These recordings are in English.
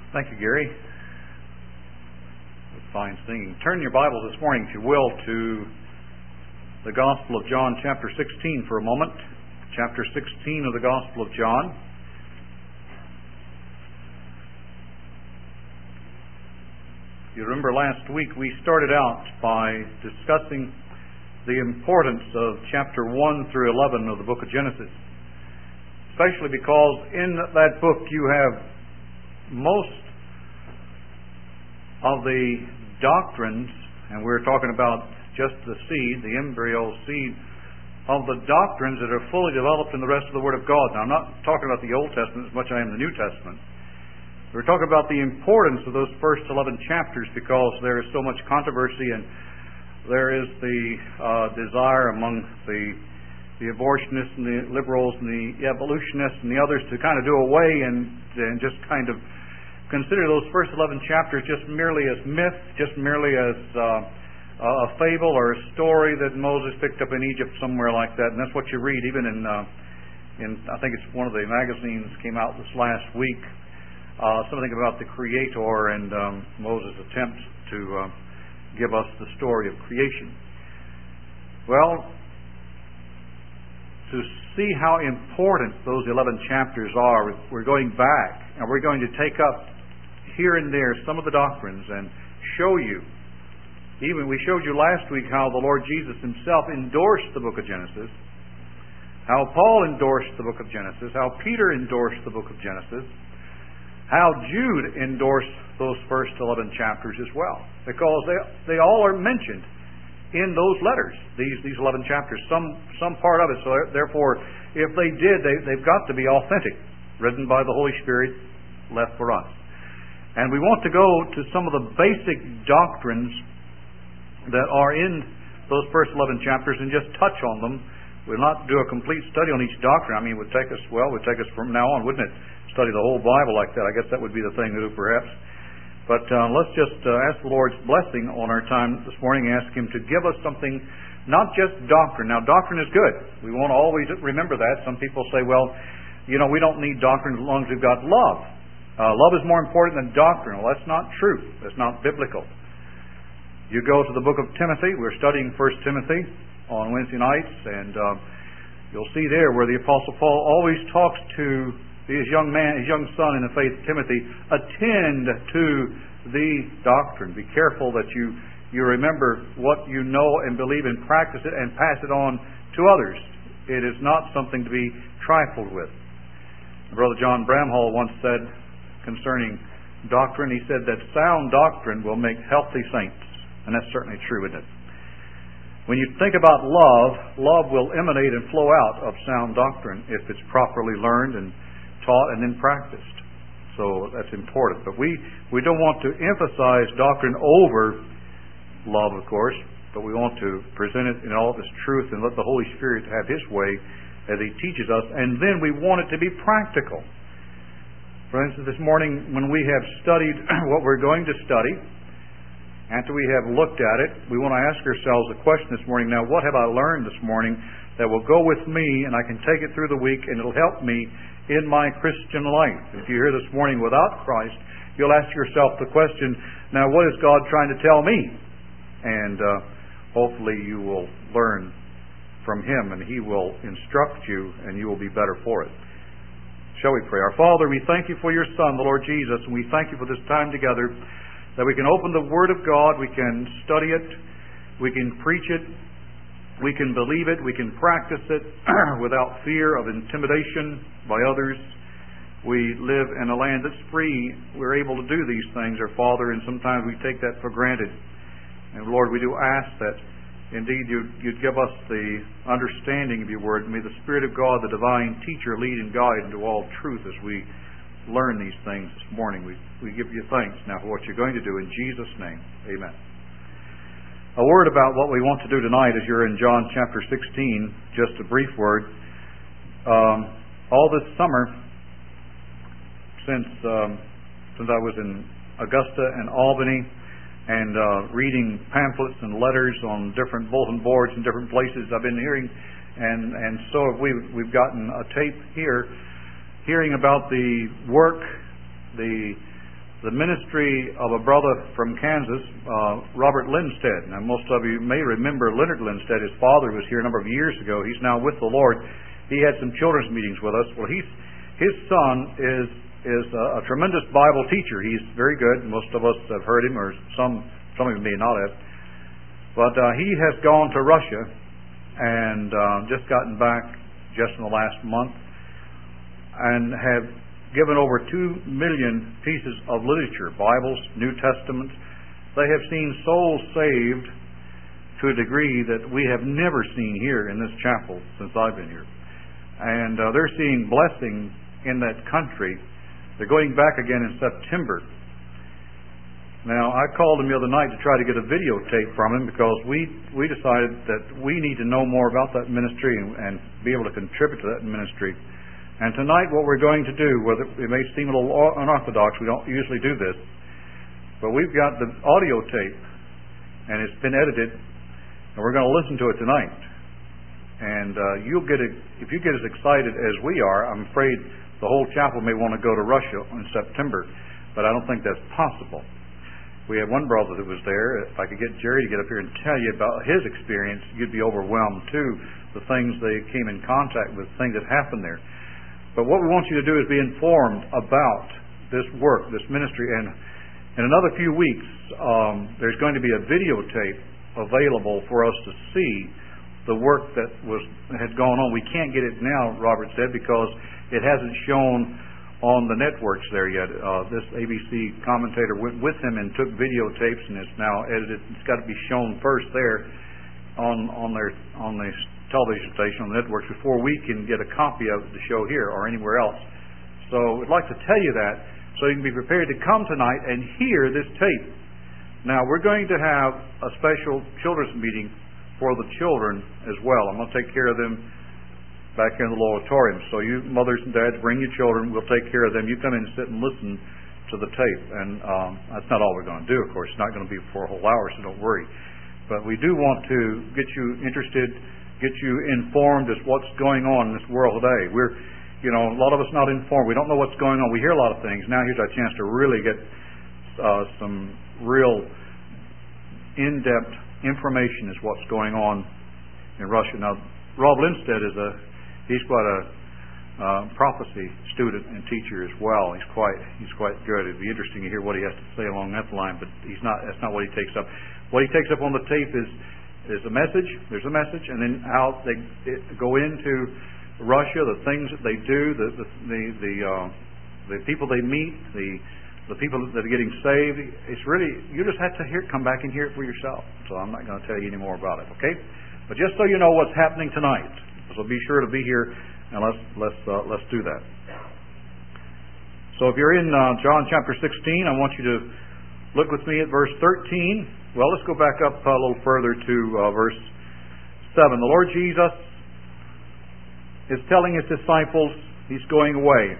Thank you, Gary. Fine singing. Turn your Bibles this morning, if you will, to the Gospel of John, chapter 16 for a moment. Chapter 16 of the Gospel of John. You remember last week we started out by discussing the importance of chapter 1 through 11 of the book of Genesis. Especially because in that book you have most of the doctrines, and we're talking about just the seed, the embryo seed, of the doctrines that are fully developed in the rest of the Word of God. Now, I'm not talking about the Old Testament as much as I am the New Testament. We're talking about the importance of those first 11 chapters because there is so much controversy and there is the desire among the abortionists and the liberals and the evolutionists and the others to kind of do away and just kind of consider those first 11 chapters just merely as myth, just merely as a fable or a story that Moses picked up in Egypt somewhere like that. And that's what you read even in I think it's one of the magazines came out this last week, something about the Creator and Moses' attempt to give us the story of creation. Well, to see how important those 11 chapters are, we're going back and we're going to take up here and there some of the doctrines and show you. Even we showed you last week how the Lord Jesus Himself endorsed the book of Genesis, how Paul endorsed the book of Genesis, how Peter endorsed the book of Genesis, how Jude endorsed those first 11 chapters as well, because they all are mentioned in those letters, these 11 chapters, some part of it. So therefore, if they did, they've got to be authentic, written by the Holy Spirit, left for us. And we want to go to some of the basic doctrines that are in those first 11 chapters and just touch on them. We'll not do a complete study on each doctrine. I mean, it would take us from now on, wouldn't it? Study the whole Bible like that. I guess that would be the thing to do, perhaps. But let's just ask the Lord's blessing on our time this morning. Ask Him to give us something, not just doctrine. Now, doctrine is good. We won't always remember that. Some people say, well, we don't need doctrine as long as we've got love. Love is more important than doctrine. Well, that's not true. That's not biblical. You go to the book of Timothy. We're studying 1 Timothy on Wednesday nights, and you'll see there where the Apostle Paul always talks to his young son in the faith, Timothy. Attend to the doctrine. Be careful that you remember what you know and believe and practice it and pass it on to others. It is not something to be trifled with. Brother John Bramhall once said concerning doctrine, he said that sound doctrine will make healthy saints. And that's certainly true, isn't it? When you think about love will emanate and flow out of sound doctrine if it's properly learned and taught and then practiced. So that's important. But we don't want to emphasize doctrine over love, of course, but we want to present it in all of its truth and let the Holy Spirit have His way as He teaches us. And then we want it to be practical. For instance, this morning when we have studied what we're going to study, after we have looked at it, we want to ask ourselves a question this morning. Now, what have I learned this morning that will go with me and I can take it through the week and it'll help me in my Christian life? If you're here this morning without Christ, you'll ask yourself the question, now what is God trying to tell me? And hopefully you will learn from Him and He will instruct you and you will be better for it. Shall we pray? Our Father, we thank You for Your Son, the Lord Jesus, and we thank You for this time together that we can open the Word of God, we can study it, we can preach it, we can believe it, we can practice it without fear of intimidation by others. We live in a land that's free. We're able to do these things, our Father, and sometimes we take that for granted. And Lord, we do ask that indeed you'd give us the understanding of Your Word. May the Spirit of God, the divine teacher, lead and guide into all truth as we learn these things this morning. We give You thanks now for what You're going to do in Jesus' name. Amen. A word about what we want to do tonight as you're in John chapter 16. Just a brief word. All this summer, since I was in Augusta and Albany, and reading pamphlets and letters on different bulletin boards in different places, I've been hearing, and so have we've gotten a tape here, hearing about the work, the the ministry of a brother from Kansas, Robert Lindstedt. Now, most of you may remember Leonard Lindstedt. His father was here a number of years ago. He's now with the Lord. He had some children's meetings with us. Well, his son is a tremendous Bible teacher. He's very good. Most of us have heard him, or some of you may not have. But he has gone to Russia and just gotten back just in the last month, and have given over 2 million pieces of literature, Bibles, New Testaments. They have seen souls saved to a degree that we have never seen here in this chapel since I've been here. And they're seeing blessing in that country. They're going back again in September. Now, I called him the other night to try to get a videotape from him, because we decided that we need to know more about that ministry and be able to contribute to that ministry. And tonight what we're going to do, whether it may seem a little unorthodox, we don't usually do this, but we've got the audio tape, and it's been edited, and we're going to listen to it tonight. And if you get as excited as we are, I'm afraid the whole chapel may want to go to Russia in September, but I don't think that's possible. We had one brother that was there. If I could get Jerry to get up here and tell you about his experience, you'd be overwhelmed too, the things they came in contact with, things that happened there. But what we want you to do is be informed about this work, this ministry. And in another few weeks, there's going to be a videotape available for us to see the work that had gone on. We can't get it now, Robert said, because it hasn't shown on the networks there yet. This ABC commentator went with him and took videotapes, and it's now edited. It's got to be shown first there on the television station, on the networks, before we can get a copy of it to show here or anywhere else. So we'd like to tell you that, so you can be prepared to come tonight and hear this tape. Now, we're going to have a special children's meeting for the children as well. I'm going to take care of them back here in the little auditorium. So you mothers and dads, bring your children. We'll take care of them. You come in and sit and listen to the tape. And that's not all we're going to do, of course. It's not going to be for a whole hour, so don't worry. But we do want to get you interested, get you informed as what's going on in this world today. A lot of us not informed. We don't know what's going on. We hear a lot of things. Now here's our chance to really get some real in-depth information as what's going on in Russia. Now, Rob Lindstedt he's quite a prophecy student and teacher as well. He's quite good. It'd be interesting to hear what he has to say along that line, but that's not what he takes up. What he takes up on the tape is a message. There's a message, and then how they go into Russia, the things that they do, the people they meet, the people that are getting saved. It's really, you just have to come back and hear it for yourself. So I'm not going to tell you any more about it, okay? But just so you know what's happening tonight, so be sure to be here, and let's do that. So if you're in John chapter 16, I want you to look with me at verse 13. Well, let's go back up a little further to verse 7. The Lord Jesus is telling His disciples He's going away.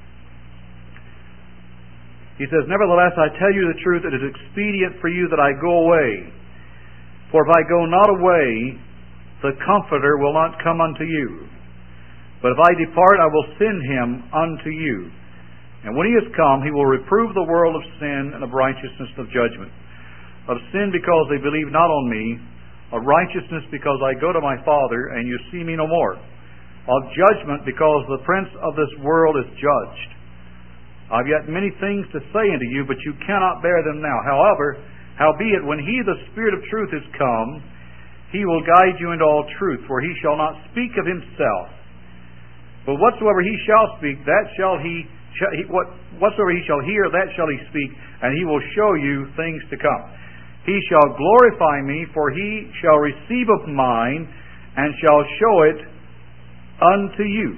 He says, "Nevertheless, I tell you the truth, it is expedient for you that I go away. For if I go not away, the Comforter will not come unto you. But if I depart, I will send Him unto you. And when He is come, He will reprove the world of sin and of righteousness and of judgment. Of sin, because they believe not on me. Of righteousness, because I go to my Father, and you see me no more. Of judgment, because the prince of this world is judged. I have yet many things to say unto you, but you cannot bear them now. Howbeit, when He, the Spirit of truth, is come, He will guide you into all truth, for He shall not speak of Himself. But whatsoever He shall speak, whatsoever He shall hear, that shall He speak, and He will show you things to come. He shall glorify me, for He shall receive of mine, and shall show it unto you."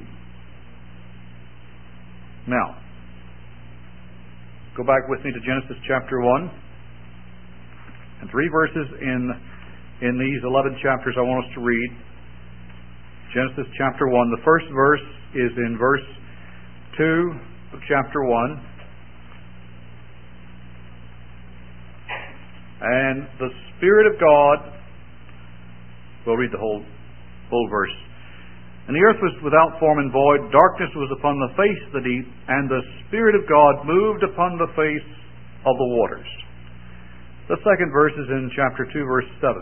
Now, go back with me to Genesis chapter 1. And 3 verses in these 11 chapters I want us to read. Genesis chapter 1. The first verse is in verse 2 of chapter 1. And the Spirit of God, we'll read the whole verse. "And the earth was without form and void, darkness was upon the face of the deep, and the Spirit of God moved upon the face of the waters. The second verse is in chapter 2, verse 7.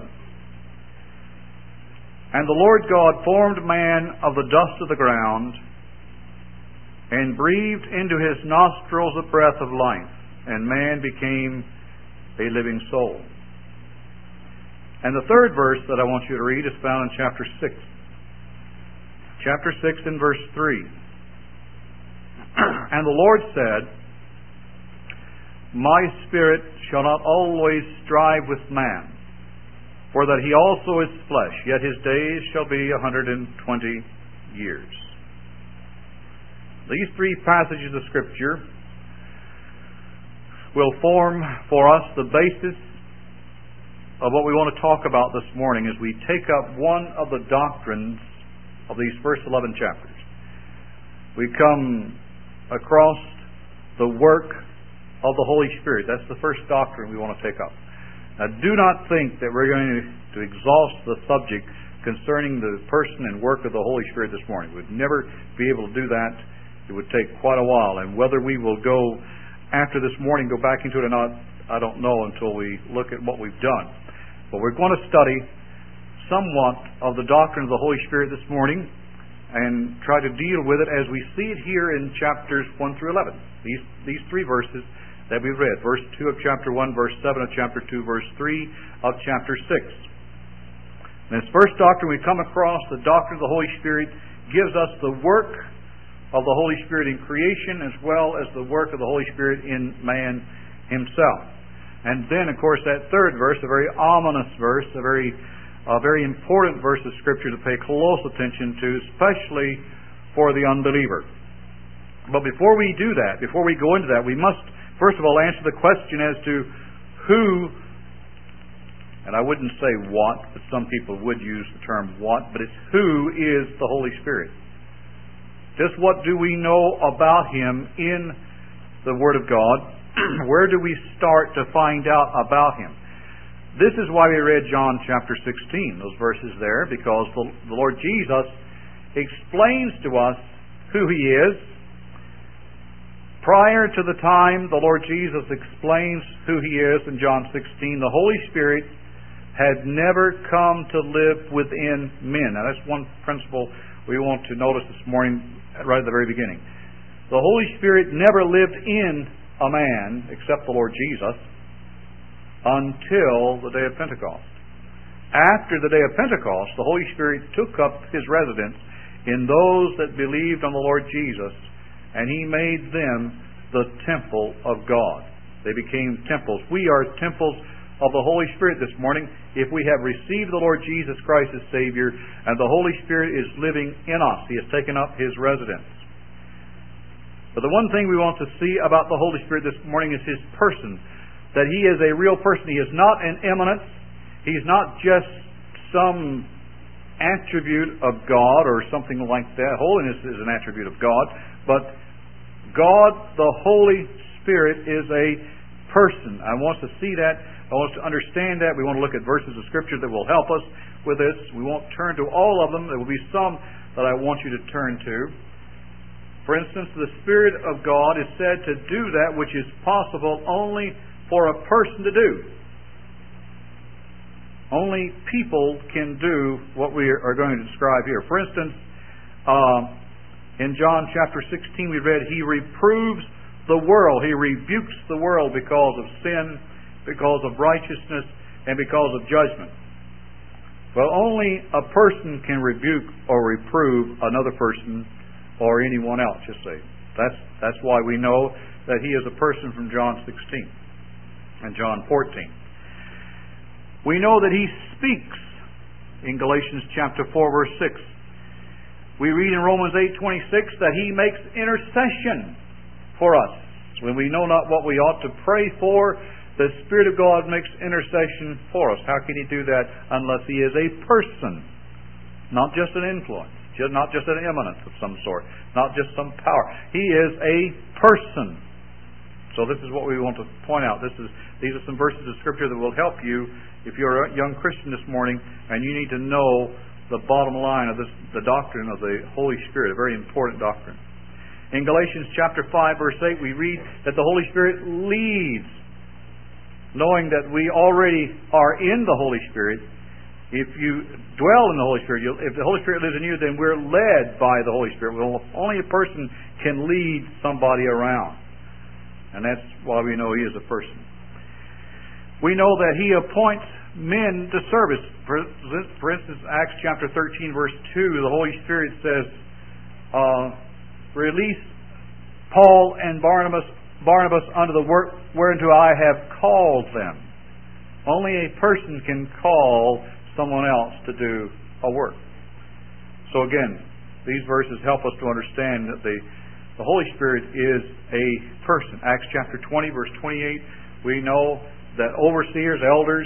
And the Lord God formed man of the dust of the ground, and breathed into his nostrils the breath of life, and man became a living soul. And the third verse that I want you to read is found in chapter 6. Chapter 6 and verse 3. And the Lord said, My spirit shall not always strive with man, for that he also is flesh, yet his days shall be 120 years. These three passages of Scripture will form for us the basis of what we want to talk about this morning as we take up one of the doctrines of these first 11 chapters. We come across the work of the Holy Spirit. That's the first doctrine we want to take up. Now, do not think that we're going to exhaust the subject concerning the person and work of the Holy Spirit this morning. We'd never be able to do that. It would take quite a while. And whether we will go after this morning, go back into it or not, I don't know until we look at what we've done. But we're going to study somewhat of the doctrine of the Holy Spirit this morning and try to deal with it as we see it here in chapters 1 through 11. These three verses that we've read. Verse 2 of chapter 1, verse 7 of chapter 2, verse 3 of chapter 6. And this first doctrine we come across, the doctrine of the Holy Spirit, gives us the work of the Holy Spirit in creation as well as the work of the Holy Spirit in man himself. And then, of course, that third verse, a very ominous verse, a very important verse of Scripture to pay close attention to, especially for the unbeliever. But before we do that, before we go into that, we must, first of all, answer the question as to who, and I wouldn't say what, but some people would use the term what, but it's who is the Holy Spirit. Just what do we know about Him in the Word of God? Where do we start to find out about Him? This is why we read John chapter 16, those verses there, because the Lord Jesus explains to us who He is. Prior to the time the Lord Jesus explains who He is in John 16, the Holy Spirit had never come to live within men. Now that's one principle we want to notice this morning right at the very beginning. The Holy Spirit never lived in a man, except the Lord Jesus, until the day of Pentecost. After the day of Pentecost, the Holy Spirit took up His residence in those that believed on the Lord Jesus, and He made them the temple of God. They became temples. We are temples of the Holy Spirit this morning if we have received the Lord Jesus Christ as Savior, and the Holy Spirit is living in us. He has taken up His residence. But the one thing we want to see about the Holy Spirit this morning is His person, that He is a real person. He is not an eminence. He's not just some attribute of God or something like that. Holiness is an attribute of God, but God, the Holy Spirit, is a person. I want us to see that. I want us to understand that. We want to look at verses of Scripture that will help us with this. We won't turn to all of them. There will be some that I want you to turn to. For instance, the Spirit of God is said to do that which is possible only for a person to do. Only people can do what we are going to describe here. For instance, in John chapter 16 we read, He reproves the world. He rebukes the world because of sin, because of righteousness, and because of judgment. Well, only a person can rebuke or reprove another person or anyone else, just say. That's why we know that He is a person from John 16 and John 14. We know that He speaks in Galatians chapter 4, verse 6. We read in Romans 8:26 that He makes intercession for us. When we know not what we ought to pray for, the Spirit of God makes intercession for us. How can He do that unless He is a person, not just an influence, not just an eminence of some sort, not just some power. He is a person. So this is what we want to point out. These are some verses of Scripture that will help you if you're a young Christian this morning and you need to know the bottom line of the doctrine of the Holy Spirit, a very important doctrine. In Galatians chapter 5, verse 8, we read that the Holy Spirit leads knowing that we already are in the Holy Spirit. If you dwell in the Holy Spirit, if the Holy Spirit lives in you, then we're led by the Holy Spirit. Well, only a person can lead somebody around. And that's why we know He is a person. We know that He appoints men to service. For instance, Acts chapter 13, verse 2, the Holy Spirit says, release Paul and Barnabas unto the work whereunto I have called them. Only a person can call someone else to do a work. So again, these verses help us to understand that the Holy Spirit is a person. Acts chapter 20, verse 28, we know that overseers, elders,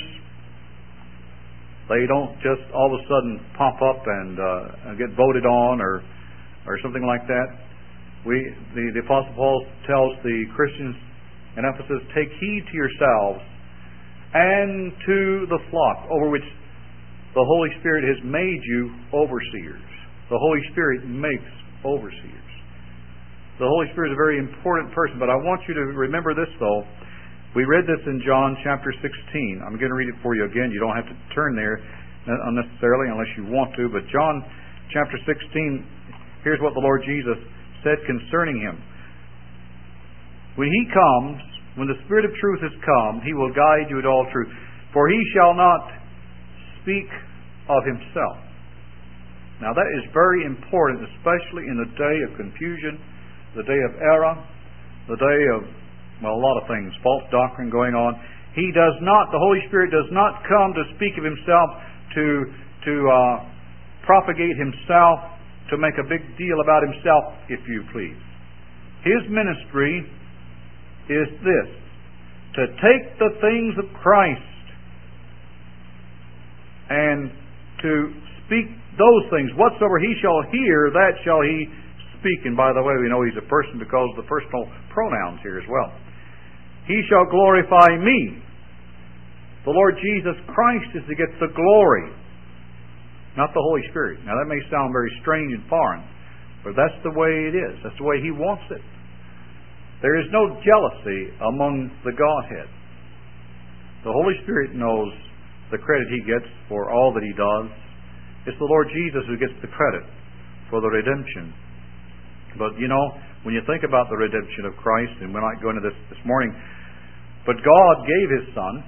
they don't just all of a sudden pop up and get voted on or something like that. The Apostle Paul tells the Christians in Ephesus, take heed to yourselves and to the flock over which the Holy Spirit has made you overseers. The Holy Spirit makes overseers. The Holy Spirit is a very important person, but I want you to remember this though. We read this in John chapter 16. I'm going to read it for you again. You don't have to turn there unnecessarily unless you want to, but John chapter 16, here's what the Lord Jesus said concerning Him. When He comes, when the Spirit of truth has come, He will guide you into all truth. For He shall not speak of Himself. Now that is very important, especially in the day of confusion, the day of error, the day of, well, a lot of things, false doctrine going on. The Holy Spirit does not come to speak of Himself, to propagate Himself, to make a big deal about Himself, if you please. His ministry is this, to take the things of Christ and to speak those things. Whatsoever He shall hear, that shall He speak. And by the way, we know He's a person because of the personal pronouns here as well. He shall glorify me. The Lord Jesus Christ is to get the glory, not the Holy Spirit. Now that may sound very strange and foreign, but that's the way it is. That's the way He wants it. There is no jealousy among the Godhead. The Holy Spirit knows the credit He gets for all that He does. It's the Lord Jesus who gets the credit for the redemption. But you know, when you think about the redemption of Christ, and we're not going to this morning, but God gave His Son.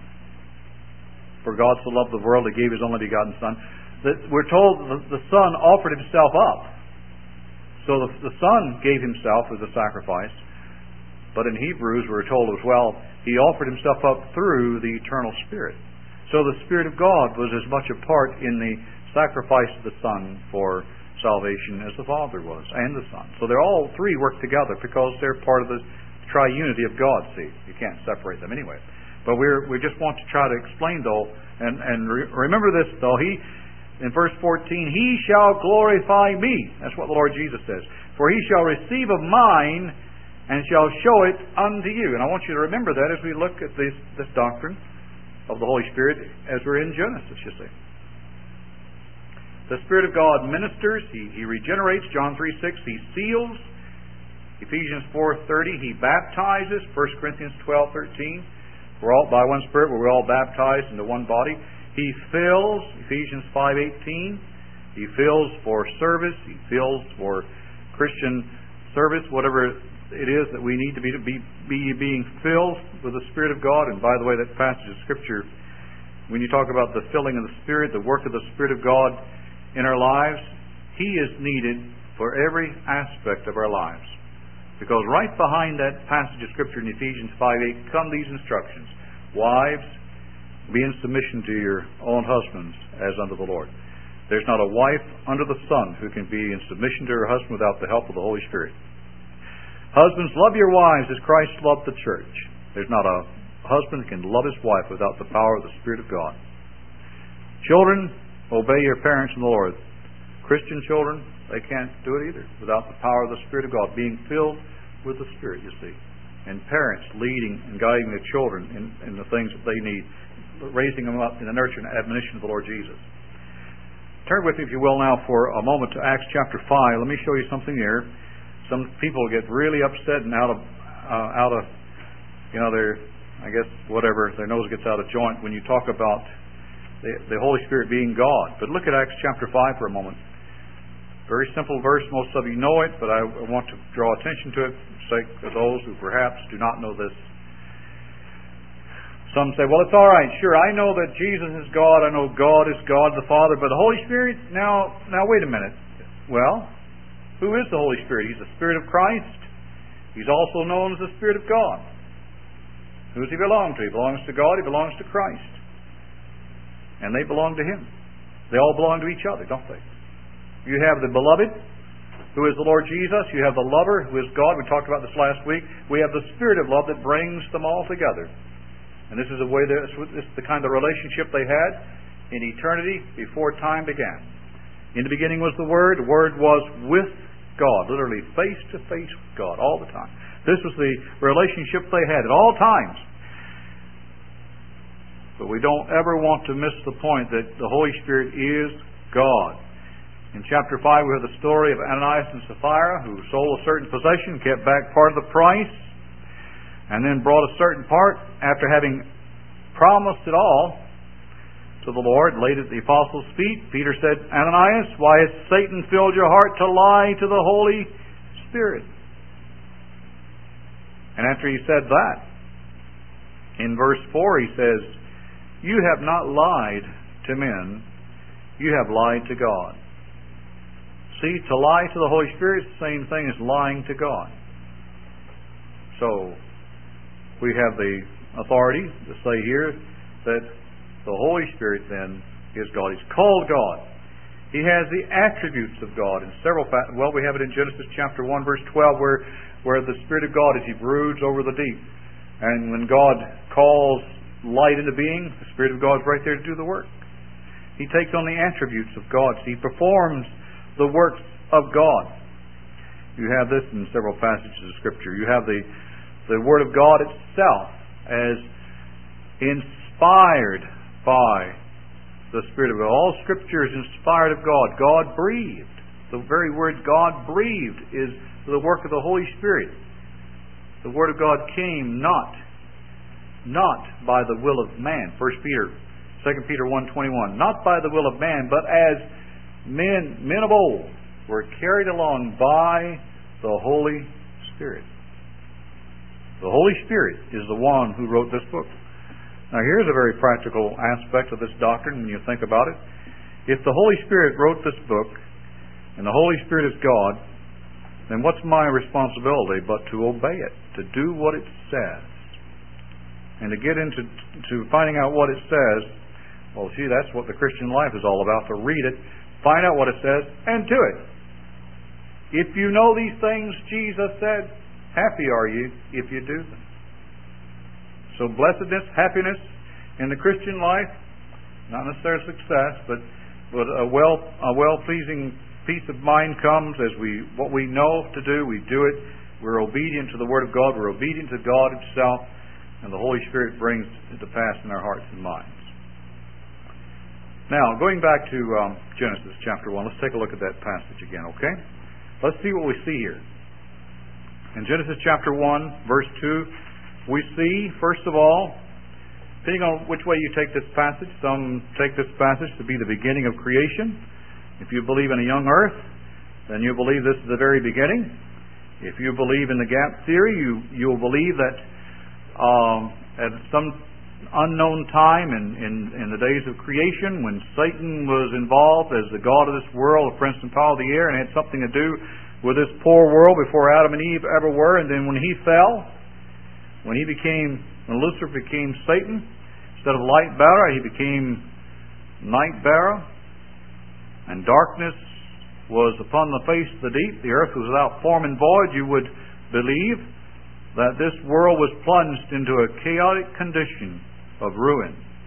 For God so loved the world, He gave His only begotten Son. That we're told the Son offered Himself up. So the Son gave Himself as a sacrifice. But in Hebrews we're told as well, He offered Himself up through the eternal Spirit. So the Spirit of God was as much a part in the sacrifice of the Son for salvation as the Father was, and the Son. So they're all three work together because they're part of the triunity of God. See, you can't separate them anyway. But we just want to try to explain though, and remember this though. In verse 14, He shall glorify me. That's what the Lord Jesus says. For He shall receive of mine and shall show it unto you. And I want you to remember that as we look at this doctrine of the Holy Spirit as we're in Genesis, you see. The Spirit of God ministers. He regenerates. John 3:6. He seals. Ephesians 4:30. He baptizes. 1 Corinthians 12:13. We're all by one Spirit. We're all baptized into one body. He fills. Ephesians 5:18. He fills for service. He fills for Christian service. Whatever it is that we need to be being filled with the Spirit of God. And by the way, that passage of Scripture, when you talk about the filling of the Spirit, the work of the Spirit of God in our lives, He is needed for every aspect of our lives. Because right behind that passage of Scripture in Ephesians 5:8 come these instructions. Wives, be in submission to your own husbands as unto the Lord. There's not a wife under the sun who can be in submission to her husband without the help of the Holy Spirit. Husbands, love your wives as Christ loved the church. There's not a husband that can love his wife without the power of the Spirit of God. Children, obey your parents in the Lord. Christian children, they can't do it either without the power of the Spirit of God, being filled with the Spirit, you see. And parents leading and guiding their children in the things that they need, raising them up in the nurture and admonition of the Lord Jesus. Turn with me, if you will, now for a moment to Acts chapter 5. Let me show you something here. Some people get really upset and out of I guess whatever, their nose gets out of joint when you talk about the Holy Spirit being God. But look at Acts chapter 5 for a moment. Very simple verse. Most of you know it, but I want to draw attention to it for the sake of those who perhaps do not know this. Some say, well, it's all right. Sure, I know that Jesus is God. I know God is God the Father. But the Holy Spirit, now wait a minute. Well, who is the Holy Spirit? He's the Spirit of Christ. He's also known as the Spirit of God. Who does He belong to? He belongs to God. He belongs to Christ. And they belong to Him. They all belong to each other, don't they? You have the beloved, who is the Lord Jesus. You have the lover, who is God. We talked about this last week. We have the Spirit of love that brings them all together. And this is the way this is the kind of relationship they had in eternity before time began. In the beginning was the Word. The Word was with God, literally face to face with God all the time. This was the relationship they had at all times. But we don't ever want to miss the point that the Holy Spirit is God. In chapter 5 we have the story of Ananias and Sapphira, who sold a certain possession, kept back part of the price, and then brought a certain part after having promised it all to the Lord, laid at the apostles' feet. Peter said, Ananias, why has Satan filled your heart to lie to the Holy Spirit? And after he said that, in verse 4 he says, you have not lied to men, you have lied to God. See, to lie to the Holy Spirit is the same thing as lying to God. So, we have the authority to say here that the Holy Spirit then is God. He's called God. He has the attributes of God in several we have it in Genesis chapter 1 verse 12 where the Spirit of God as He broods over the deep. And when God calls light into being, the Spirit of God is right there to do the work. He takes on the attributes of God. He performs the works of God. You have this in several passages of Scripture. You have the Word of God itself as inspired by the Spirit of God. All Scripture is inspired of God. God breathed. The very word God breathed is the work of the Holy Spirit. The Word of God came not by the will of man. 2 Peter 1:21. Not by the will of man, but as men of old were carried along by the Holy Spirit. The Holy Spirit is the one who wrote this book. Now here's a very practical aspect of this doctrine when you think about it. If the Holy Spirit wrote this book, and the Holy Spirit is God, then what's my responsibility but to obey it, to do what it says? And to get into finding out what it says, well, gee, that's what the Christian life is all about, to read it, find out what it says, and do it. If you know these things, Jesus said, happy are you if you do them. So blessedness, happiness in the Christian life, not necessarily success, but a well-pleasing peace of mind comes as what we know to do, we do it. We're obedient to the Word of God. We're obedient to God Himself, and the Holy Spirit brings it to pass in our hearts and minds. Now, going back to Genesis chapter 1, let's take a look at that passage again, okay? Let's see what we see here. In Genesis chapter 1, verse 2, we see, first of all, depending on which way you take this passage, some take this passage to be the beginning of creation. If you believe in a young earth, then you believe this is the very beginning. If you believe in the gap theory, you'll believe that at some unknown time in the days of creation, when Satan was involved as the god of this world, the prince and power of the air, and had something to do with this poor world before Adam and Eve ever were, and then when he fell, when Lucifer became Satan, instead of light bearer, he became night bearer, and darkness was upon the face of the deep, the earth was without form and void, you would believe that this world was plunged into a chaotic condition of ruin.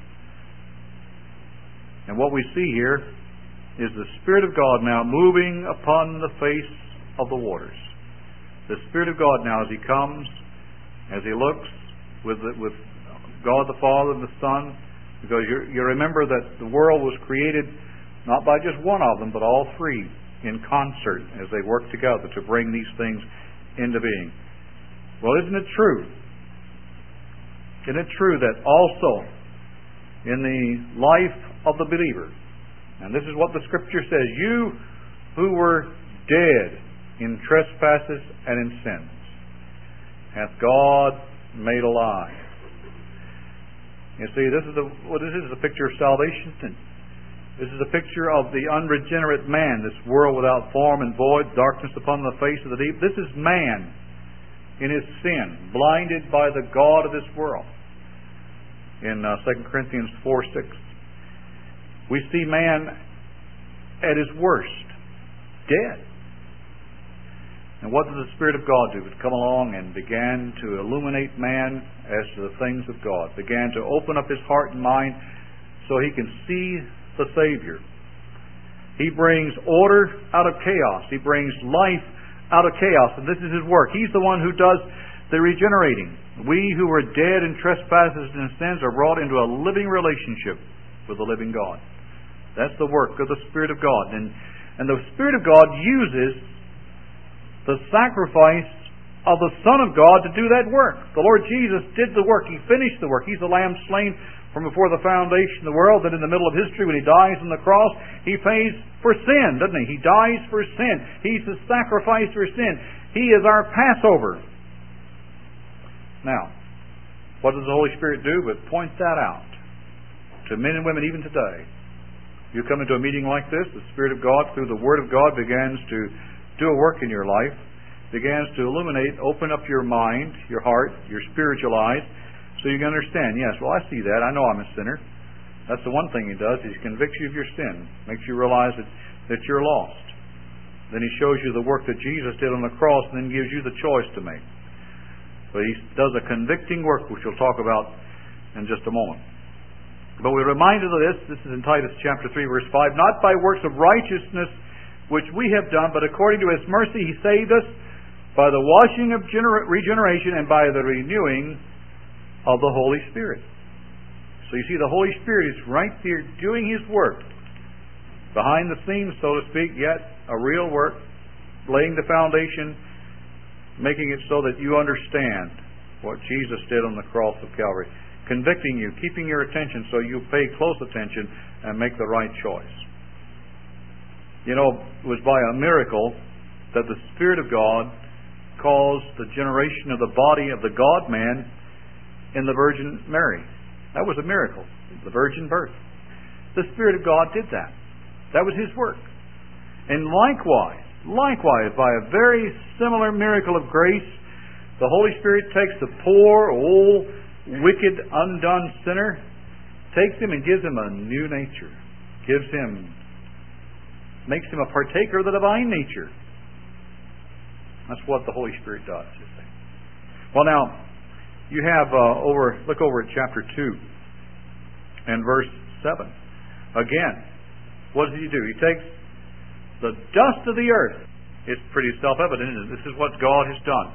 And what we see here is the Spirit of God now moving upon the face of the waters. The Spirit of God now, as He comes, as He looks with God the Father and the Son, because you remember that the world was created not by just one of them, but all three in concert as they work together to bring these things into being. Well, isn't it true Isn't it true that also in the life of the believer, and this is what the Scripture says, you who were dead in trespasses and in sins, hath God made alive. You see, this is a picture of salvation. This is a picture of the unregenerate man, this world without form and void, darkness upon the face of the deep. This is man in his sin, blinded by the god of this world. In 2 Corinthians 4:6, we see man at his worst, dead. And what did the Spirit of God do? It come along and began to illuminate man as to the things of God, began to open up his heart and mind so he can see the Savior. He brings order out of chaos. He brings life out of chaos, and this is His work. He's the one who does the regenerating. We who were dead in trespasses and sins are brought into a living relationship with the living God. That's the work of the Spirit of God. And the Spirit of God uses the sacrifice of the Son of God to do that work. The Lord Jesus did the work. He finished the work. He's the Lamb slain from before the foundation of the world. That in the middle of history, when He dies on the cross, He pays for sin, doesn't He? He dies for sin. He's the sacrifice for sin. He is our Passover. Now, what does the Holy Spirit do but point that out to men and women even today? You come into a meeting like this, the Spirit of God, through the Word of God, begins to do a work in your life, begins to illuminate, open up your mind, your heart, your spiritual eyes, so you can understand, yes, well, I see that. I know I'm a sinner. That's the one thing He does. He convicts you of your sin, makes you realize that you're lost. Then He shows you the work that Jesus did on the cross, and then gives you the choice to make. But He does a convicting work, which we'll talk about in just a moment. But we're reminded of this. This is in Titus chapter 3, verse 5. Not by works of righteousness which we have done, but according to His mercy He saved us by the washing of regeneration and by the renewing of the Holy Spirit. So you see, the Holy Spirit is right there doing His work behind the scenes, so to speak, yet a real work, laying the foundation, making it so that you understand what Jesus did on the cross of Calvary, convicting you, keeping your attention so you pay close attention and make the right choice. You know, it was by a miracle that the Spirit of God caused the generation of the body of the God-man in the Virgin Mary. That was a miracle, the virgin birth. The Spirit of God did that. That was His work. And likewise, by a very similar miracle of grace, the Holy Spirit takes the poor, old, wicked, undone sinner, takes him and gives him a new nature, makes him a partaker of the divine nature. That's what the Holy Spirit does, you see. Well, now, you have look over at chapter 2 and verse 7. Again, what does He do? He takes the dust of the earth. It's pretty self-evident, isn't it? This is what God has done.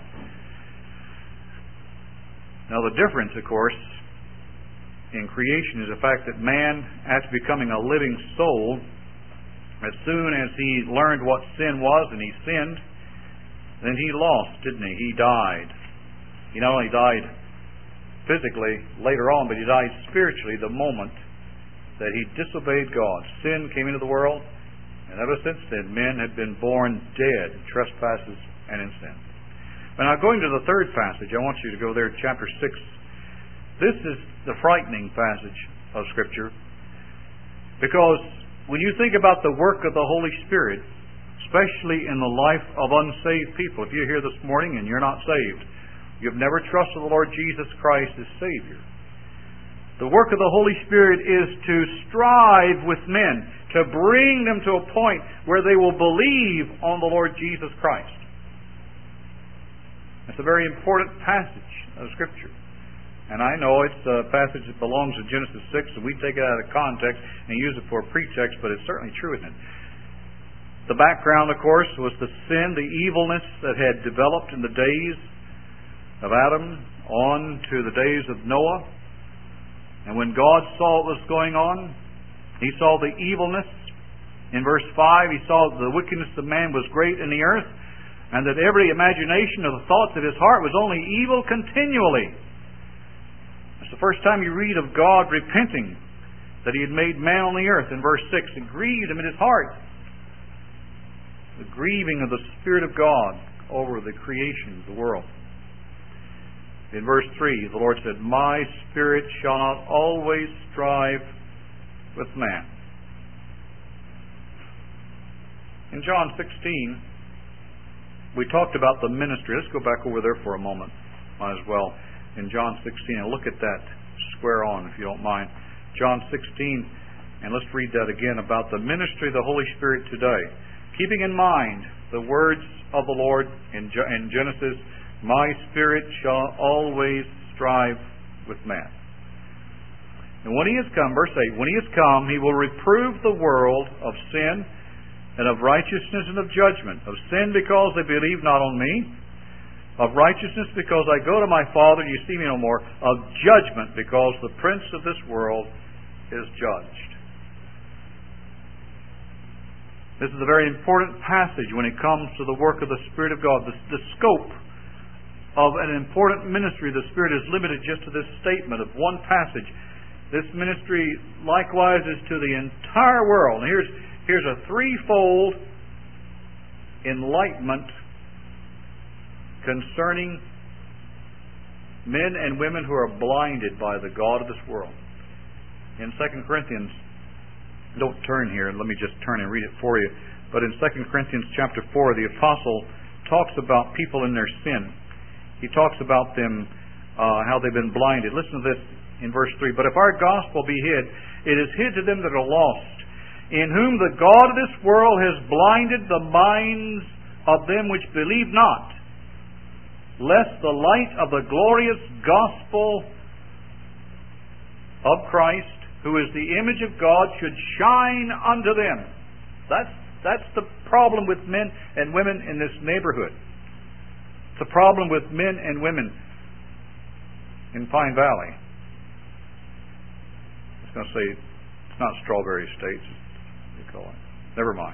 Now, the difference, of course, in creation is the fact that man, after becoming a living soul, as soon as he learned what sin was and he sinned, then he lost, didn't he? He died. He not only died physically later on, but he died spiritually the moment that he disobeyed God. Sin came into the world, and ever since then, men have been born dead in trespasses and in sin. But now, going to the third passage, I want you to go there, chapter 6. This is the frightening passage of Scripture, because when you think about the work of the Holy Spirit, especially in the life of unsaved people, if you're here this morning and you're not saved, you've never trusted the Lord Jesus Christ as Savior, the work of the Holy Spirit is to strive with men, to bring them to a point where they will believe on the Lord Jesus Christ. It's a very important passage of Scripture. And I know it's a passage that belongs to Genesis 6, and we take it out of context and use it for a pretext, but it's certainly true, isn't it? The background, of course, was the sin, the evilness that had developed in the days of Adam on to the days of Noah. And when God saw what was going on, He saw the evilness. In verse 5, He saw the wickedness of man was great in the earth, and that every imagination of the thoughts of his heart was only evil continually. The first time you read of God repenting that He had made man on the earth, in verse 6, it grieved Him in His heart. The grieving of the Spirit of God over the creation of the world. In verse 3, the Lord said, My Spirit shall not always strive with man. In John 16, we talked about the ministry. Let's go back over there for a moment. Might as well. In John 16, and look at that square on, if you don't mind. John 16, and let's read that again about the ministry of the Holy Spirit today. Keeping in mind the words of the Lord in Genesis, My Spirit shall always strive with man. And when He has come, verse 8, when He has come, He will reprove the world of sin and of righteousness and of judgment. Of sin because they believe not on me. Of righteousness because I go to my Father and you see me no more. Of judgment because the prince of this world is judged. This is a very important passage when it comes to the work of the Spirit of God. The scope of an important ministry, the Spirit is limited just to this statement of one passage. This ministry likewise is to the entire world. And here's a threefold enlightenment concerning men and women who are blinded by the God of this world. In 2 Corinthians, don't turn here, let me just turn and read it for you. But in 2 Corinthians chapter 4, the apostle talks about people in their sin. He talks about them, how they've been blinded. Listen to this in verse 3. But if our gospel be hid, it is hid to them that are lost, in whom the God of this world has blinded the minds of them which believe not, lest the light of the glorious gospel of Christ, who is the image of God, should shine unto them. That's the problem with men and women in this neighborhood. It's a problem with men and women in Pine Valley. I was going to say, it's not Strawberry Estates, they call it. Never mind.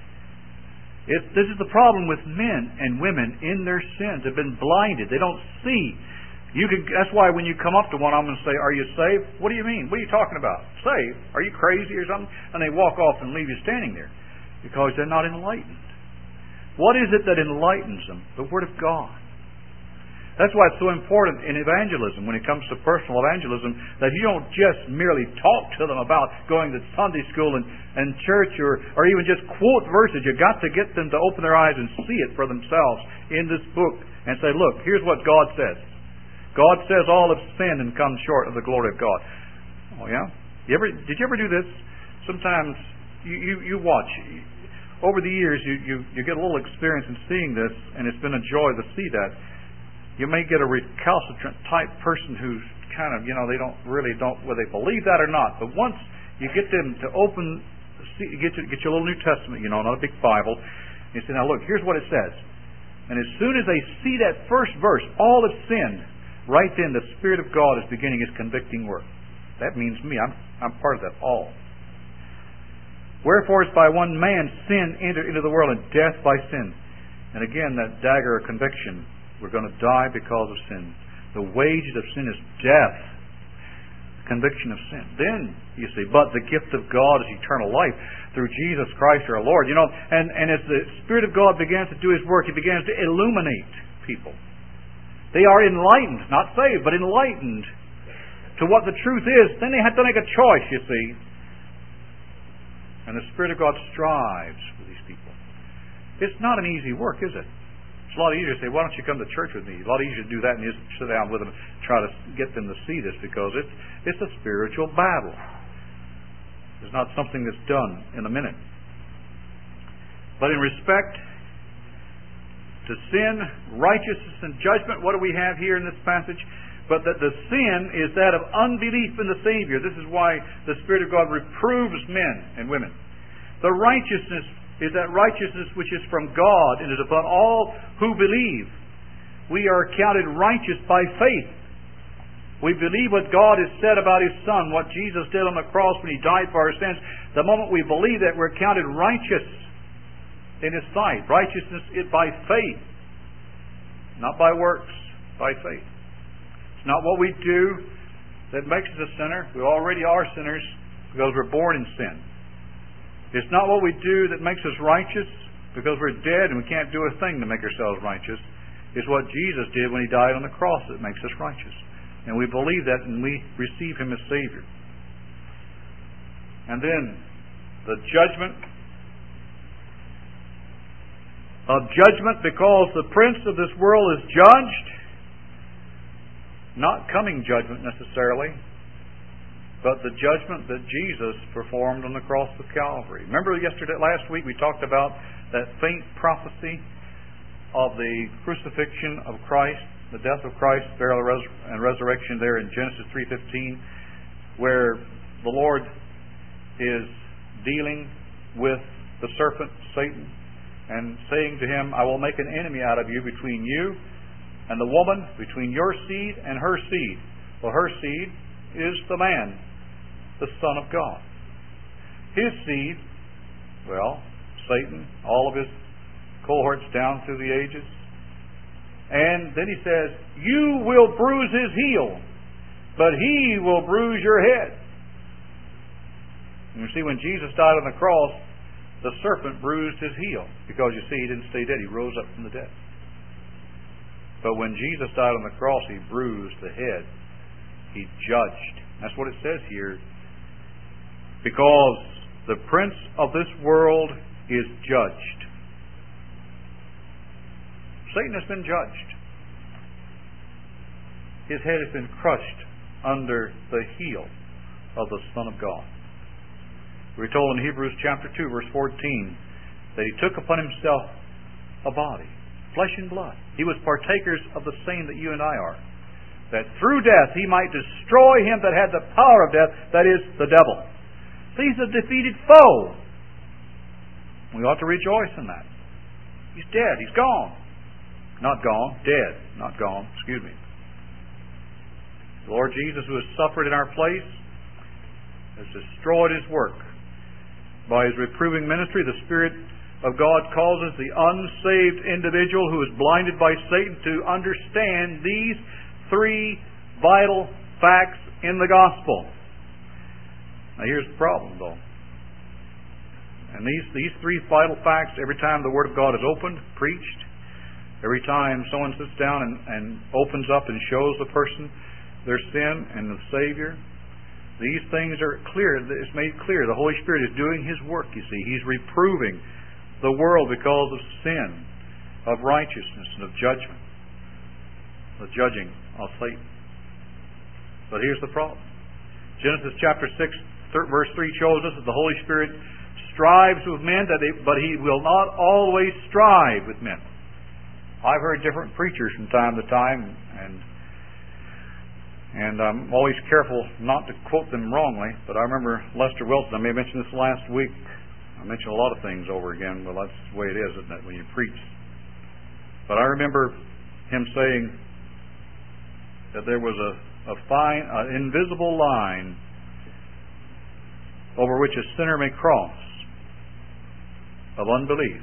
This is the problem with men and women in their sins. They've been blinded. They don't see. That's why when you come up to one of them and say, Are you saved? What do you mean? What are you talking about? Saved? Are you crazy or something? And they walk off and leave you standing there because they're not enlightened. What is it that enlightens them? The Word of God. That's why it's so important in evangelism, when it comes to personal evangelism, that you don't just merely talk to them about going to Sunday school and church or even just quote verses. You've got to get them to open their eyes and see it for themselves in this book and say, Look, here's what God says. God says all have sinned and come short of the glory of God. Oh yeah? Did you ever do this? Sometimes you watch. Over the years you get a little experience in seeing this, and it's been a joy to see that. You may get a recalcitrant type person who's kind of, they don't whether they believe that or not. But once you get them to get your little New Testament, not a big Bible, you say, now look, here's what it says. And as soon as they see that first verse, all have sinned, right then the Spirit of God is beginning His convicting work. That means me. I'm part of that all. Wherefore is by one man sin entered into the world, and death by sin. And again, that dagger of conviction. We're going to die because of sin. The wages of sin is death. Conviction of sin. Then, you see, but the gift of God is eternal life through Jesus Christ our Lord. And as the Spirit of God begins to do His work, He begins to illuminate people. They are enlightened, not saved, but enlightened to what the truth is. Then they have to make a choice, you see. And the Spirit of God strives with these people. It's not an easy work, is it? It's a lot easier to say, why don't you come to church with me? A lot easier to do that and just sit down with them and try to get them to see this, because it's a spiritual battle. It's not something that's done in a minute. But in respect to sin, righteousness, and judgment, what do we have here in this passage? But that the sin is that of unbelief in the Savior. This is why the Spirit of God reproves men and women. The righteousness is that righteousness which is from God and is upon all who believe. We are counted righteous by faith. We believe what God has said about His Son, what Jesus did on the cross when He died for our sins. The moment we believe that, we're counted righteous in His sight. Righteousness is by faith, not by works, by faith. It's not what we do. that makes us a sinner. We already are sinners because we're born in sin. It's not what we do that makes us righteous, because we're dead and we can't do a thing to make ourselves righteous. It's what Jesus did when He died on the cross that makes us righteous. And we believe that, and we receive Him as Savior. And then the judgment of judgment, because the prince of this world is judged. Not coming judgment necessarily, but the judgment that Jesus performed on the cross of Calvary. Remember last week we talked about that faint prophecy of the crucifixion of Christ, the death of Christ, burial and resurrection there in Genesis 3:15, where the Lord is dealing with the serpent, Satan, and saying to him, I will make an enemy out of you, between you and the woman, between your seed and her seed. Well, her seed is the man, the Son of God. His seed, well, Satan, all of his cohorts down through the ages. And then he says, you will bruise his heel, but he will bruise your head. And you see, when Jesus died on the cross, the serpent bruised his heel, because you see, he didn't stay dead. He rose up from the dead. But when Jesus died on the cross, He bruised the head. He judged. That's what it says here. Because the prince of this world is judged. Satan has been judged. His head has been crushed under the heel of the Son of God. We're told in Hebrews chapter 2, verse 14, that He took upon Himself a body, flesh and blood. He was partakers of the same that you and I are. That through death He might destroy him that had the power of death, that is, the devil. So He's a defeated foe. We ought to rejoice in that. He's dead. He's gone. Not gone. Dead. Not gone. Excuse me. The Lord Jesus, who has suffered in our place, has destroyed His work. By His reproving ministry, the Spirit of God causes the unsaved individual who is blinded by Satan to understand these three vital facts in the gospel. Now here's the problem, though. And these three vital facts, every time the Word of God is opened, preached, every time someone sits down and opens up and shows the person their sin and the Savior, these things are clear. It's made clear. The Holy Spirit is doing His work, you see. He's reproving the world because of sin, of righteousness, and of judgment. The judging of Satan. But here's the problem. Genesis chapter 6, verse 3 shows us that the Holy Spirit strives with men, but He will not always strive with men. I've heard different preachers from time to time, and I'm always careful not to quote them wrongly, but I remember Lester Wilson, I may have mentioned this last week. I mention a lot of things over again. Well, that's the way it is, isn't it, when you preach? But I remember him saying that there was a fine, invisible line over which a sinner may cross of unbelief.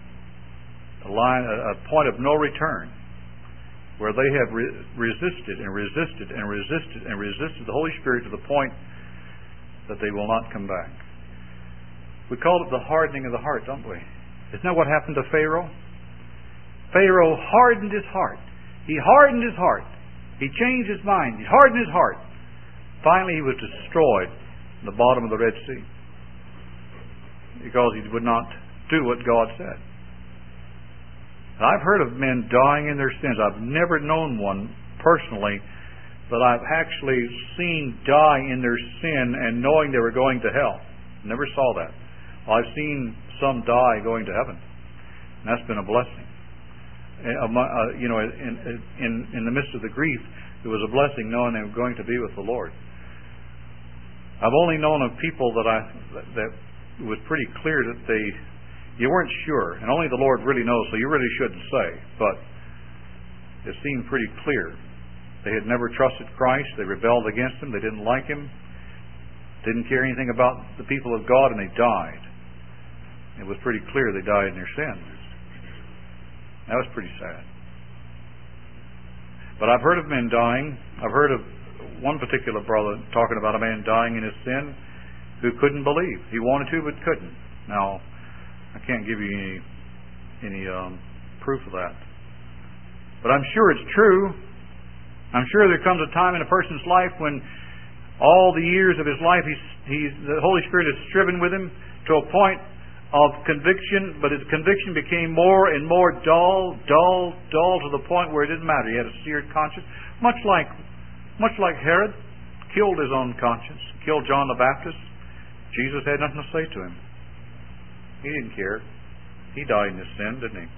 A point of no return, where they have resisted and resisted and resisted and resisted the Holy Spirit to the point that they will not come back. We call it the hardening of the heart, don't we? Isn't that what happened to Pharaoh? Pharaoh hardened his heart. He hardened his heart. He changed his mind. He hardened his heart. Finally, he was destroyed in the bottom of the Red Sea because he would not do what God said. And I've heard of men dying in their sins. I've never known one personally, but I've actually seen die in their sin and knowing they were going to hell. Never saw that. I've seen some die going to heaven, and that's been a blessing. In the midst of the grief, it was a blessing knowing they were going to be with the Lord. I've only known of people that it was pretty clear that you weren't sure, and only the Lord really knows, so you really shouldn't say, but it seemed pretty clear. They had never trusted Christ. They rebelled against Him. They didn't like Him. Didn't care anything about the people of God, and they died. It was pretty clear they died in their sins. That was pretty sad. But I've heard of men dying. I've heard of one particular brother talking about a man dying in his sin who couldn't believe. He wanted to but couldn't. Now, I can't give you any proof of that. But I'm sure it's true. I'm sure there comes a time in a person's life when all the years of his life the Holy Spirit has striven with him to a point of conviction, but his conviction became more and more dull to the point where it didn't matter. He had a seared conscience, much like Herod killed his own conscience, killed John the Baptist. Jesus had nothing to say to him. He didn't care. He died in his sin, didn't he?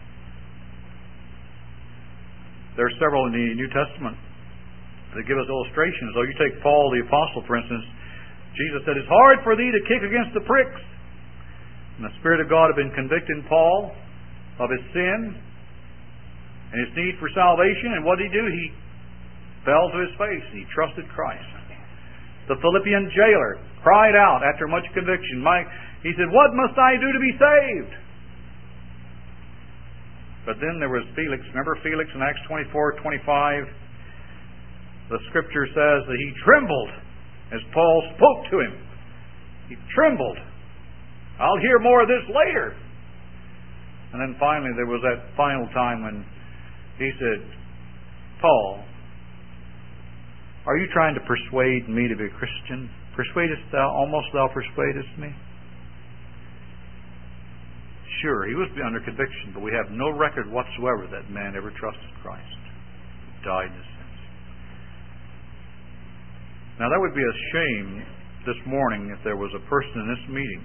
There are several in the New Testament that give us illustrations. So you take Paul the Apostle, for instance. Jesus said, "It's hard for thee to kick against the pricks." And the Spirit of God had been convicting Paul of his sin and his need for salvation. And what did he do? He fell to his face. He trusted Christ. The Philippian jailer cried out after much conviction. He said, "What must I do to be saved?" But then there was Felix. Remember Felix in Acts 24:25? The Scripture says that he trembled as Paul spoke to him. He trembled. I'll hear more of this later. And then finally there was that final time when he said, "Paul, are you trying to persuade me to be a Christian? Persuadest thou, almost thou persuadest me?" Sure, he was under conviction, but we have no record whatsoever that man ever trusted Christ. He died in his sins. Now that would be a shame this morning if there was a person in this meeting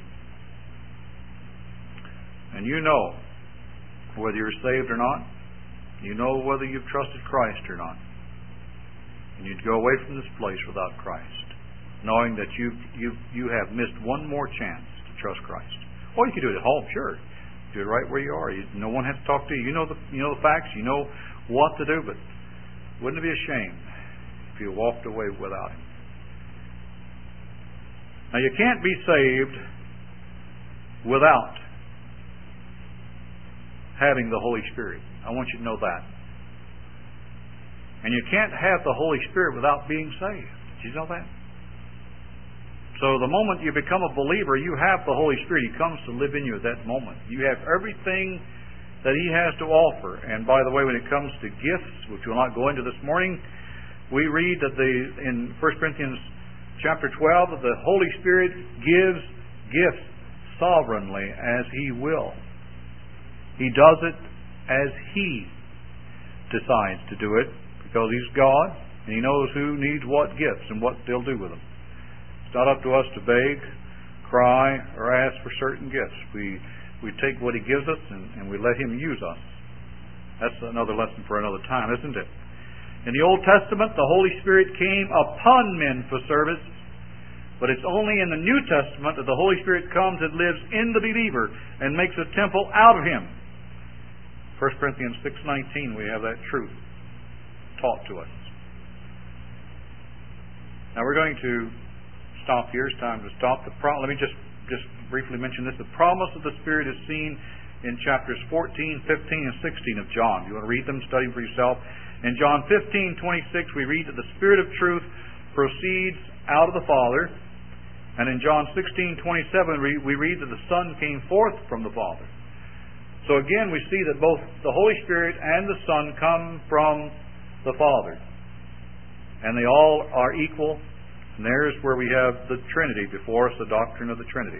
and you know whether you're saved or not, you know whether you've trusted Christ or not, and you'd go away from this place without Christ, knowing that you have missed one more chance to trust Christ. Or you could do it at home, sure. Do it right where you are. No one has to talk to you. You know the facts. You know what to do. But wouldn't it be a shame if you walked away without Him? Now you can't be saved without having the Holy Spirit. I want you to know that. And you can't have the Holy Spirit without being saved. Did you know that? So the moment you become a believer, you have the Holy Spirit. He comes to live in you at that moment. You have everything that He has to offer. And by the way, when it comes to gifts, which we'll not go into this morning, we read that in 1 Corinthians chapter 12, that the Holy Spirit gives gifts sovereignly as He will. He does it as He decides to do it, because He's God, and He knows who needs what gifts and what they'll do with them. It's not up to us to beg, cry, or ask for certain gifts. We take what He gives us and we let Him use us. That's another lesson for another time, isn't it? In the Old Testament, the Holy Spirit came upon men for service, but it's only in the New Testament that the Holy Spirit comes and lives in the believer and makes a temple out of him. 1 Corinthians 6:19, we have that truth taught to us. Now we're going to stop here. It's time to stop. Let me just briefly mention this. The promise of the Spirit is seen in chapters 14, 15, and 16 of John. You want to read them, study them for yourself. In John 15:26, we read that the Spirit of truth proceeds out of the Father. And in John 16:27, we read that the Son came forth from the Father. So again, we see that both the Holy Spirit and the Son come from the Father. And they all are equal. And there's where we have the Trinity before us, the doctrine of the Trinity.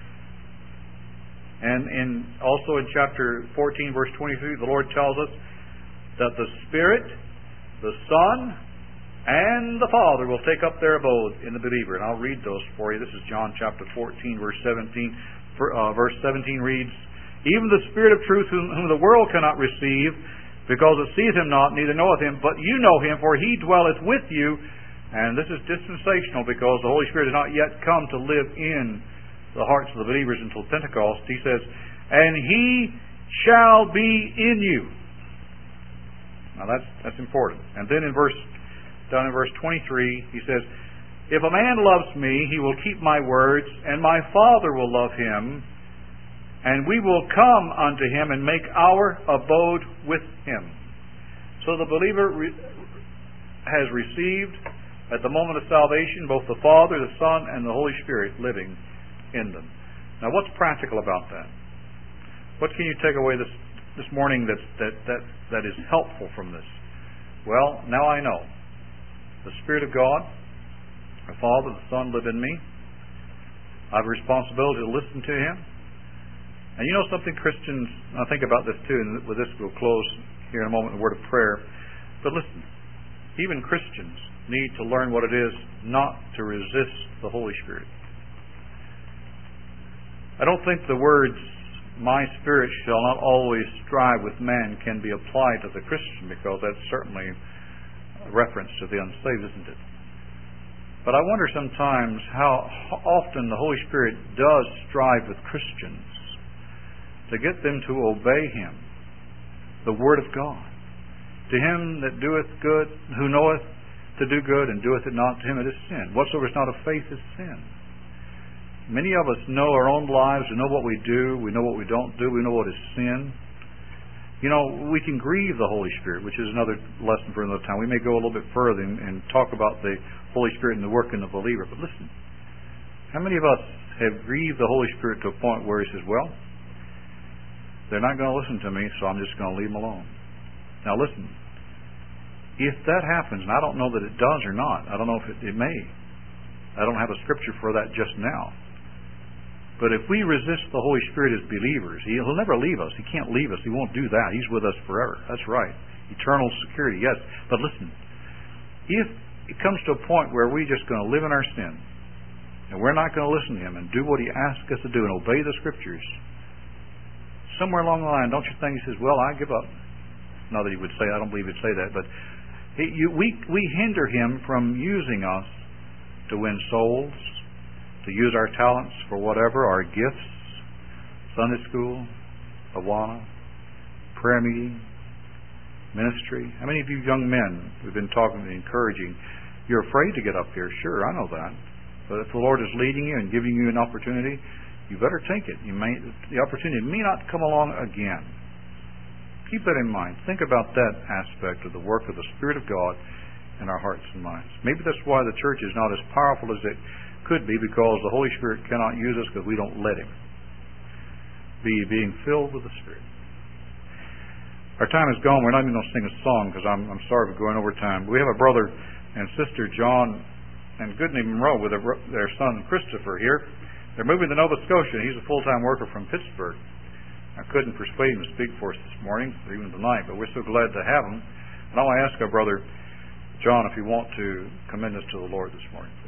And also in chapter 14, verse 23, the Lord tells us that the Spirit, the Son, and the Father will take up their abode in the believer. And I'll read those for you. This is John chapter 14, verse 17. Verse 17 reads, "Even the Spirit of truth, whom the world cannot receive, because it seeth Him not, neither knoweth Him, but you know Him, for He dwelleth with you." And this is dispensational, because the Holy Spirit has not yet come to live in the hearts of the believers until Pentecost. He says, "And He shall be in you." Now that's important. And then down in verse 23, he says, "If a man loves me, he will keep my words, and my Father will love him, and we will come unto him and make our abode with him." So the believer has received At the moment of salvation, both the Father, the Son, and the Holy Spirit living in them. Now, what's practical about that? What can you take away this morning that is helpful from this? Well, now I know. The Spirit of God, the Father, the Son live in me. I have a responsibility to listen to Him. And you know something, Christians, I think about this too, and with this we'll close here in a moment in a word of prayer. But listen, even Christians need to learn what it is not to resist the Holy Spirit. I don't think the words, my spirit shall not always strive with man, can be applied to the Christian, because that's certainly a reference to the unsaved, isn't it? But I wonder sometimes how often the Holy Spirit does strive with Christians to get them to obey Him, the Word of God. To him that doeth good, who knoweth to do good and doeth it not, to him it is sin. Whatsoever is not of faith is sin. Many of us know our own lives. We know what we do. We know what we don't do. We know what is sin. You know, we can grieve the Holy Spirit, which is another lesson for another time. We may go a little bit further and talk about the Holy Spirit and the work in the believer. But listen, how many of us have grieved the Holy Spirit to a point where He says, well, they're not going to listen to me, so I'm just going to leave them alone. Now listen, if that happens, and I don't know that it does or not, I don't know if it may. I don't have a scripture for that just now. But if we resist the Holy Spirit as believers, He'll never leave us. He can't leave us. He won't do that. He's with us forever. That's right. Eternal security, yes. But listen, if it comes to a point where we're just going to live in our sin, and we're not going to listen to Him and do what He asks us to do and obey the Scriptures, somewhere along the line, don't you think He says, well, I give up? Not that He would say, I don't believe He'd say that, but we hinder Him from using us to win souls, to use our talents for whatever, our gifts, Sunday school, Awana, prayer meeting, ministry. How many of you young men we've been talking and encouraging, you're afraid to get up here? Sure, I know that. But if the Lord is leading you and giving you an opportunity, you better take it. The opportunity may not come along again. Keep that in mind. Think about that aspect of the work of the Spirit of God in our hearts and minds. Maybe that's why the church is not as powerful as it could be, because the Holy Spirit cannot use us because we don't let Him. Being filled with the Spirit. Our time is gone. We're not even going to sing a song because I'm sorry for going over time. We have a brother and sister, John and Goodney Monroe, with their son Christopher here. They're moving to Nova Scotia. He's a full-time worker from Pittsburgh. I couldn't persuade him to speak for us this morning, or even tonight, but we're so glad to have him. And I want to ask our brother John if he want to commend us to the Lord this morning.